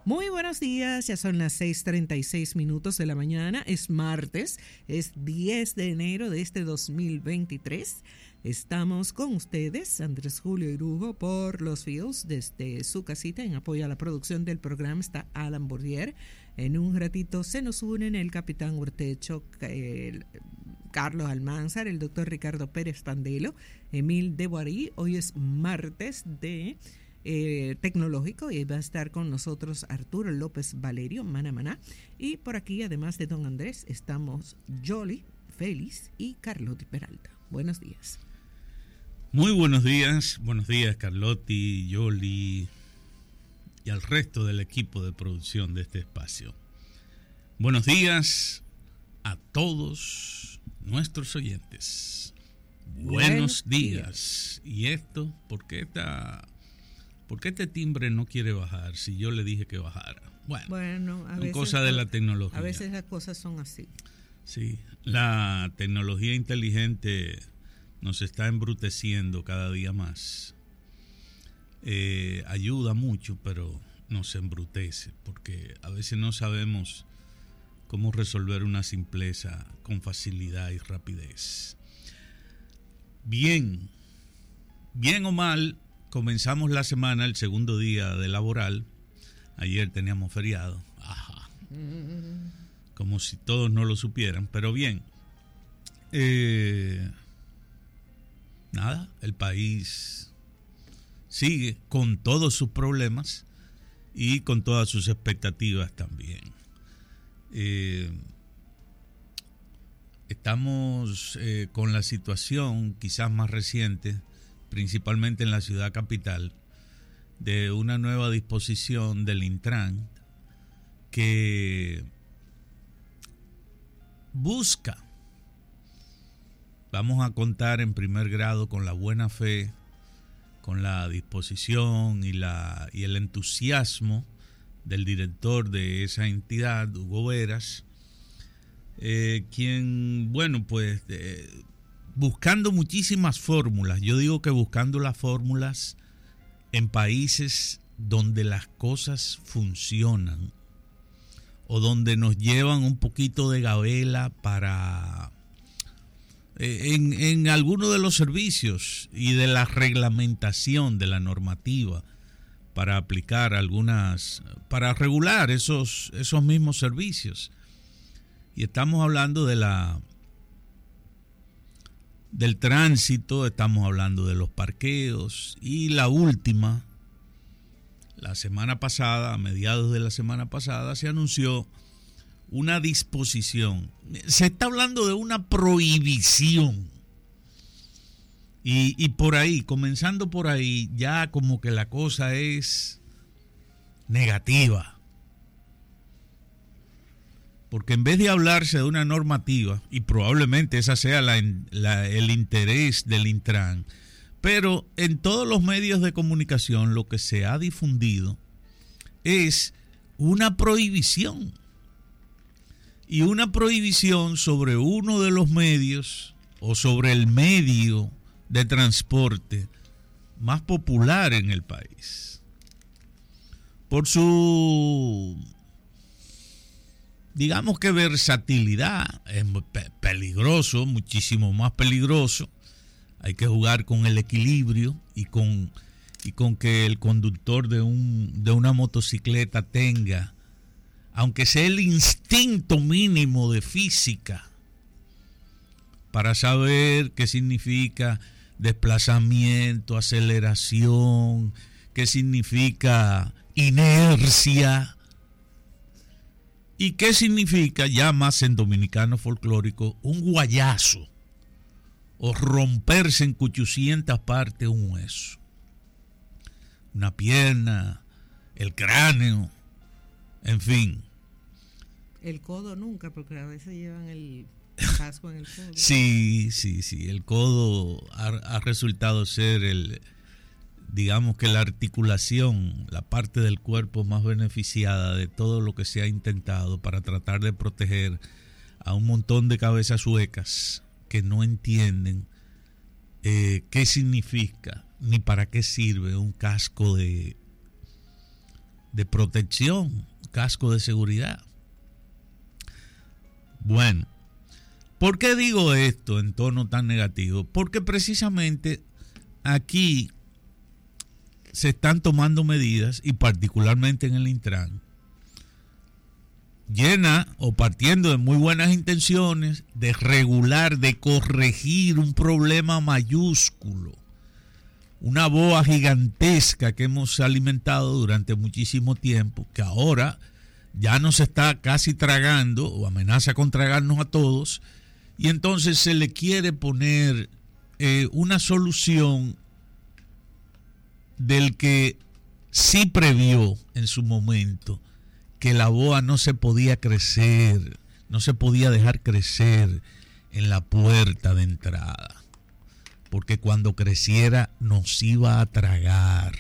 Muy buenos días, ya son las 6:36 de la mañana, es martes, es 10 de enero de este 2023. Estamos con ustedes, Andrés Julio Irujo, por los Fields, desde su casita. En apoyo a la producción del programa está Alan Bordier. En un ratito se nos unen el capitán Urtecho, Carlos Almanzar, el doctor Ricardo Pérez Pandelo, Emil de Boarí. Hoy es martes de tecnológico y va a estar con nosotros Arturo López Valerio, Mana Maná. Y por aquí, además de don Andrés, estamos Yoli, Félix y Carlotti Peralta. Buenos días. Muy buenos días Carlotti, Yoli y al resto del equipo de producción de este espacio. Buenos días a todos nuestros oyentes. Buenos días. ¿Y esto? ¿Por qué este timbre no quiere bajar si yo le dije que bajara? Bueno, a veces cosas de la tecnología. A veces las cosas son así. Sí, la tecnología inteligente nos está embruteciendo cada día más. Ayuda mucho, pero nos embrutece, porque a veces no sabemos cómo resolver una simpleza con facilidad y rapidez. Bien o mal, comenzamos la semana, el segundo día de laboral. Ayer teníamos feriado. Ajá. Como si todos no lo supieran. Pero bien. Nada, el país sigue con todos sus problemas y con todas sus expectativas también. Estamos con la situación quizás más reciente, principalmente en la ciudad capital, de una nueva disposición del Intran que busca, vamos a contar en primer grado con la buena fe, con la disposición y el entusiasmo del director de esa entidad, Hugo Veras, quien, buscando muchísimas fórmulas. Yo digo que buscando las fórmulas en países donde las cosas funcionan o donde nos llevan un poquito de gabela para en alguno de los servicios y de la reglamentación de la normativa para aplicar para regular esos mismos servicios. Y estamos hablando del tránsito, estamos hablando de los parqueos y la última, la semana pasada, a mediados de la semana pasada, se anunció una disposición. Se está hablando de una prohibición. Y por ahí, comenzando por ahí, ya como que la cosa es negativa. Porque en vez de hablarse de una normativa, y probablemente esa sea el interés del Intran, pero en todos los medios de comunicación lo que se ha difundido es una prohibición. Y una prohibición sobre uno de los medios o sobre el medio de transporte más popular en el país. Por su, digamos que versatilidad, es peligroso, muchísimo más peligroso. Hay que jugar con el equilibrio y con que el conductor de una motocicleta tenga, aunque sea el instinto mínimo de física, para saber qué significa desplazamiento, aceleración, qué significa inercia y qué significa, ya más en dominicano folclórico, un guayazo o romperse en 800 partes un hueso, una pierna, el cráneo, en fin. El codo nunca, porque a veces llevan el casco en el codo. Sí, el codo ha resultado ser digamos que la articulación, la parte del cuerpo más beneficiada de todo lo que se ha intentado para tratar de proteger a un montón de cabezas huecas que no entienden qué significa ni para qué sirve un casco de de protección, casco de seguridad. Bueno, ¿por qué digo esto en tono tan negativo? Porque precisamente aquí se están tomando medidas, y particularmente en el Intran, llena o partiendo de muy buenas intenciones de regular, de corregir un problema mayúsculo, una boa gigantesca que hemos alimentado durante muchísimo tiempo, que ahora ya nos está casi tragando o amenaza con tragarnos a todos, y entonces se le quiere poner una solución del que sí previó en su momento que la boa no se podía crecer, no se podía dejar crecer en la puerta de entrada, porque cuando creciera nos iba a tragar.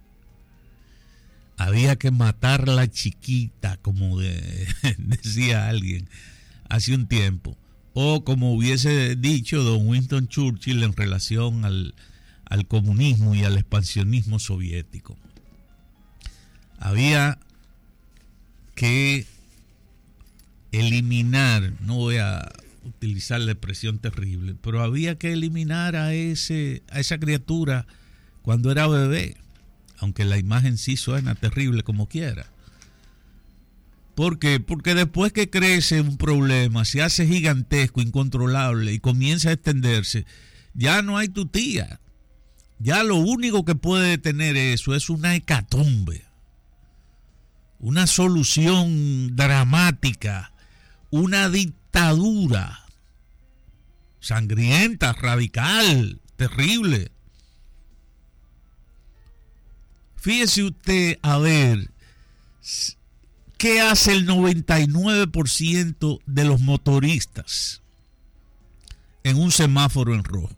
Había que matarla chiquita, como decía alguien hace un tiempo, o como hubiese dicho don Winston Churchill en relación al comunismo y al expansionismo soviético. Había que eliminar, no voy a utilizar la expresión terrible, pero había que eliminar a esa criatura cuando era bebé, aunque la imagen sí suena terrible como quiera. ¿Por qué? Porque después que crece un problema, se hace gigantesco, incontrolable y comienza a extenderse, ya no hay tu tía. Ya lo único que puede detener eso es una hecatombe, una solución dramática, una dictadura sangrienta, radical, terrible. Fíjese usted a ver qué hace el 99% de los motoristas en un semáforo en rojo.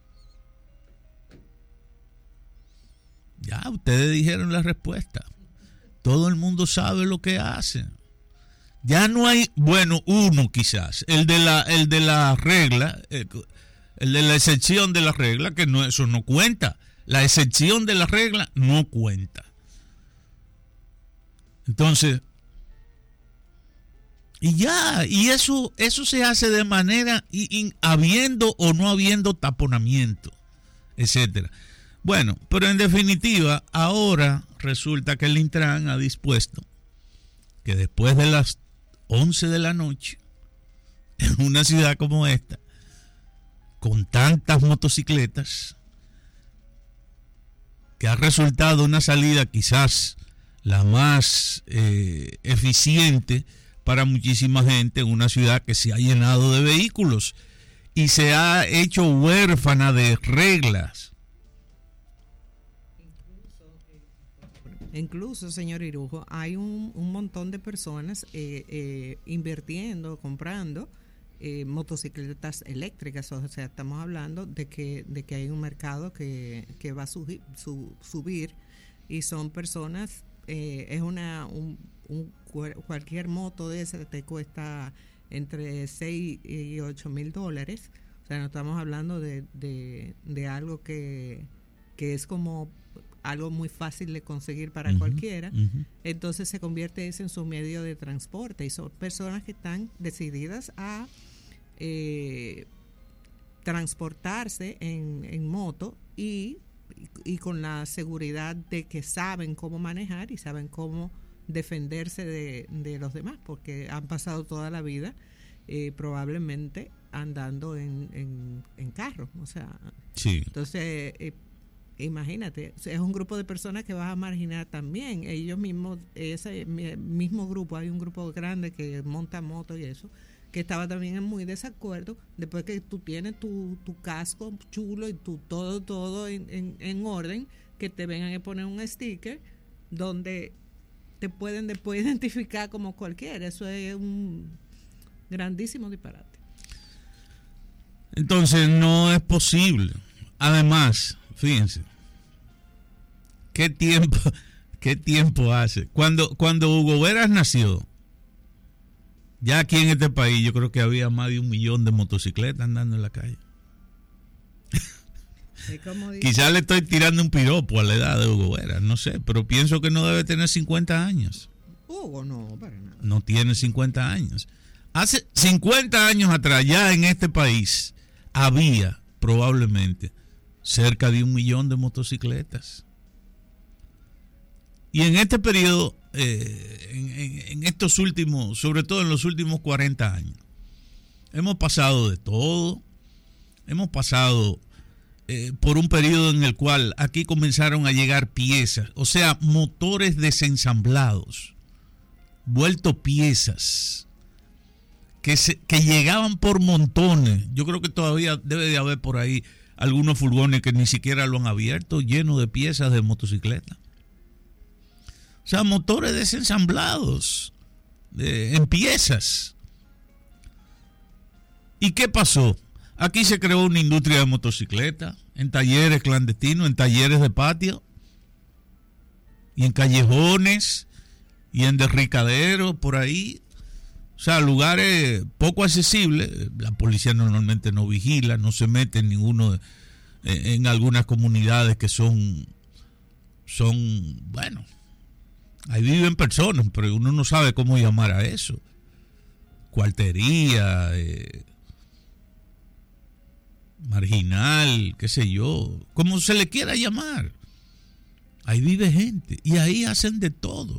Ya, ustedes dijeron la respuesta. Todo el mundo sabe lo que hacen. Ya no hay, bueno, uno quizás, el de la regla, el de la excepción de la regla, que no, eso no cuenta. La excepción de la regla no cuenta. Entonces, y ya, y eso se hace de manera habiendo o no habiendo taponamiento, etcétera. Bueno, pero en definitiva, ahora resulta que el Intran ha dispuesto que después de las 11 de la noche, en una ciudad como esta, con tantas motocicletas, que ha resultado una salida quizás la más eficiente para muchísima gente en una ciudad que se ha llenado de vehículos y se ha hecho huérfana de reglas. Incluso, señor Irujo, hay un montón de personas invirtiendo, comprando motocicletas eléctricas. O sea, estamos hablando de que hay un mercado que va a subir y son personas, es cualquier moto de esa te cuesta entre 6 y 8 mil dólares. O sea, no estamos hablando de algo que es como algo muy fácil de conseguir para cualquiera. Entonces se convierte eso en su medio de transporte y son personas que están decididas a transportarse en moto y con la seguridad de que saben cómo manejar y saben cómo defenderse de los demás, porque han pasado toda la vida probablemente andando en carro. O sea, sí. Entonces imagínate, es un grupo de personas que vas a marginar también. Ellos mismos, ese mismo grupo, hay un grupo grande que monta motos y eso, que estaba también en muy desacuerdo, después que tú tienes tu casco chulo y tu todo en orden, que te vengan a poner un sticker donde te pueden después identificar como cualquiera. Eso es un grandísimo disparate. Entonces no es posible. Además, fíjense, ¿qué tiempo hace? Cuando Hugo Veras nació, ya aquí en este país yo creo que había más de 1 millón de motocicletas andando en la calle. Quizás le estoy tirando un piropo a la edad de Hugo Vera, no sé, pero pienso que no debe tener 50 años. Hugo no, para nada. No tiene 50 años. Hace 50 años atrás, ya en este país, había probablemente cerca de 1 millón de motocicletas. Y en este periodo, en estos últimos, sobre todo en los últimos 40 años, hemos pasado de todo. Hemos pasado por un periodo en el cual aquí comenzaron a llegar piezas, o sea, motores desensamblados, vuelto piezas, que llegaban por montones. Yo creo que todavía debe de haber por ahí algunos furgones que ni siquiera lo han abierto, llenos de piezas de motocicleta. O sea, motores desensamblados, en piezas. ¿Y qué pasó? Aquí se creó una industria de motocicletas, en talleres clandestinos, en talleres de patio, y en callejones, y en derricaderos, por ahí. O sea, lugares poco accesibles. La policía normalmente no vigila, no se mete en en algunas comunidades que son, bueno, ahí viven personas, pero uno no sabe cómo llamar a eso. Cuartería, marginal, qué sé yo, como se le quiera llamar. Ahí vive gente y ahí hacen de todo.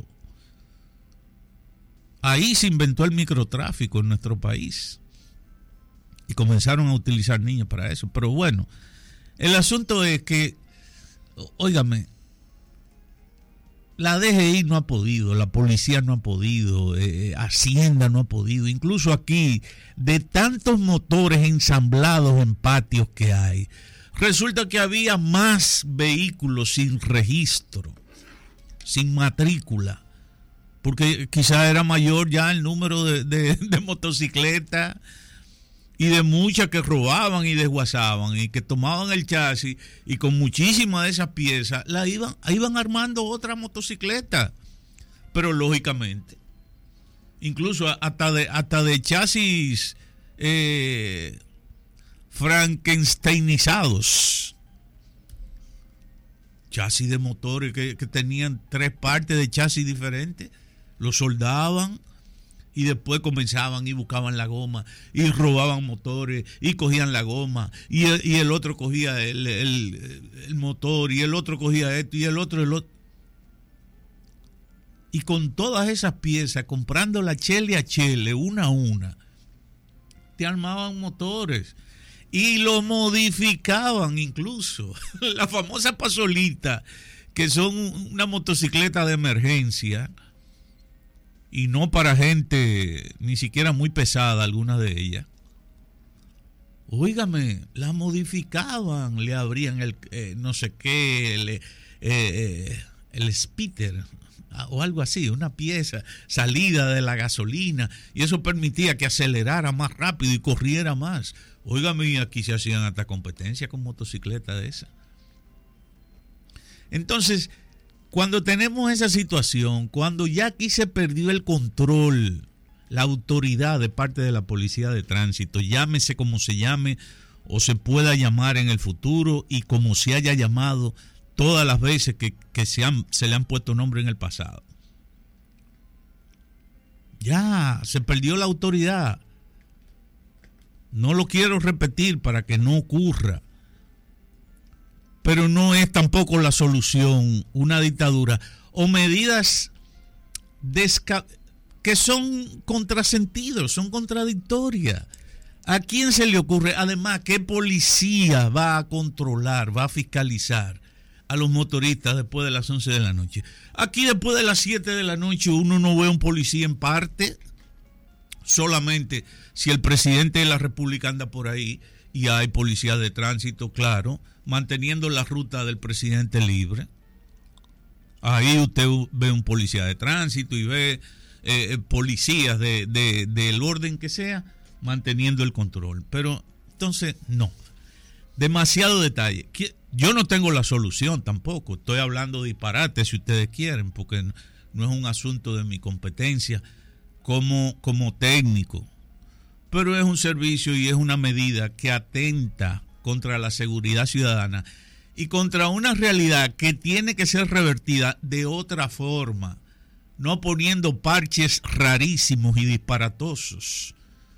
Ahí se inventó el microtráfico en nuestro país y comenzaron a utilizar niños para eso. Pero bueno, el asunto es que, óigame, la DGI no ha podido, la policía no ha podido, Hacienda no ha podido. Incluso aquí, de tantos motores ensamblados en patios que hay, resulta que había más vehículos sin registro, sin matrícula, porque quizás era mayor ya el número de motocicletas y de muchas que robaban y desguazaban y que tomaban el chasis y con muchísimas de esas piezas iban armando otra motocicleta. Pero lógicamente, incluso hasta de chasis frankensteinizados, chasis de motores que tenían 3 partes de chasis diferentes, los soldaban y después comenzaban y buscaban la goma y robaban motores y cogían la goma y el otro cogía el motor y el otro cogía esto y el otro. Y con todas esas piezas, comprando la chele a chele, una a una, te armaban motores y lo modificaban incluso. La famosa pasolita, que son una motocicleta de emergencia, y no para gente ni siquiera muy pesada, algunas de ellas. Óigame, la modificaban, le abrían el no sé qué, el spitter o algo así, una pieza salida de la gasolina, y eso permitía que acelerara más rápido y corriera más. Óigame, aquí se hacían hasta competencias con motocicletas de esas. Entonces, cuando tenemos esa situación, cuando ya aquí se perdió el control, la autoridad de parte de la policía de tránsito, llámese como se llame o se pueda llamar en el futuro y como se haya llamado todas las veces que se le han puesto nombre en el pasado. Ya, se perdió la autoridad. No lo quiero repetir para que no ocurra. Pero no es tampoco la solución una dictadura o medidas que son contrasentidos, son contradictorias. ¿A quién se le ocurre? Además, ¿qué policía va a controlar, va a fiscalizar a los motoristas después de las 11 de la noche? Aquí después de las 7 de la noche uno no ve a un policía en parte, solamente si el presidente de la República anda por ahí y hay policía de tránsito, claro, manteniendo la ruta del presidente libre. Ahí usted ve un policía de tránsito y ve policías del orden que sea manteniendo el control. Pero entonces no, demasiado detalle. Yo no tengo la solución tampoco, estoy hablando de disparate si ustedes quieren, porque no es un asunto de mi competencia como técnico, pero es un servicio y es una medida que atenta contra la seguridad ciudadana y contra una realidad que tiene que ser revertida de otra forma, no poniendo parches rarísimos y disparatosos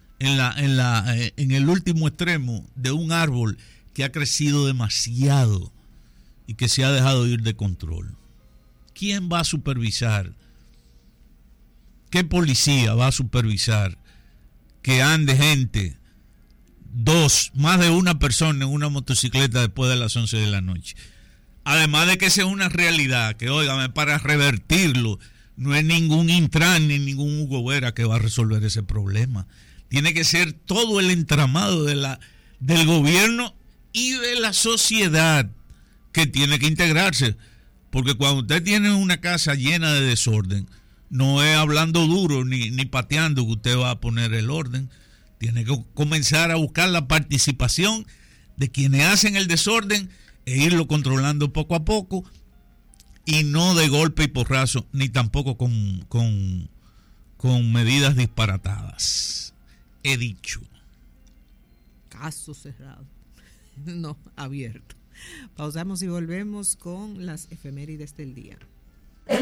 en el último extremo de un árbol que ha crecido demasiado y que se ha dejado ir de control. ¿Quién va a supervisar? ¿Qué policía va a supervisar que ande gente, más de una persona en una motocicleta después de las 11 de la noche? Además de que esa es una realidad que, óigame, para revertirlo, no es ningún Intran ni ningún Hugo Vera que va a resolver ese problema. Tiene que ser todo el entramado del gobierno y de la sociedad que tiene que integrarse. Porque cuando usted tiene una casa llena de desorden, no es hablando duro ni pateando que usted va a poner el orden. Tiene que comenzar a buscar la participación de quienes hacen el desorden e irlo controlando poco a poco, y no de golpe y porrazo, ni tampoco con medidas disparatadas. He dicho. Caso cerrado. No abierto. Pausamos y volvemos con las efemérides del día.